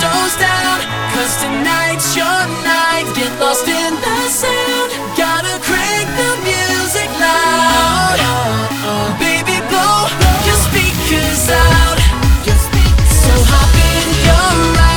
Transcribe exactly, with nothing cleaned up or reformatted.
windows down, 'cause tonight's your night. Get lost in the sand.